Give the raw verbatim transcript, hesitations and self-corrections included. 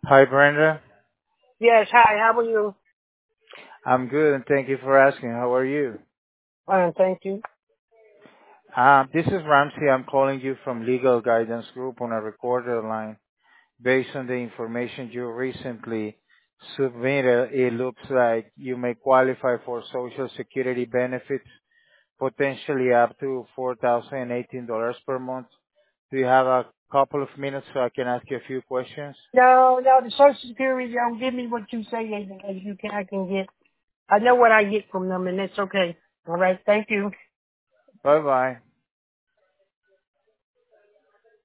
Hi, Brenda. Yes, hi, how are you? I'm good, and thank you for asking. How are you? Fine, thank you. Um, this is Ramsey. I'm calling you from Legal Guidance Group on a recorded line. Based on the information you recently submitted, it looks like you may qualify for Social Security benefits, potentially up to four thousand eighteen dollars per month. Do you have a couple of minutes so I can ask you a few questions? No, no, the Social Security don't give me what you say as, as you can, I can get. I know what I get from them, and it's okay. All right, thank you. Bye-bye.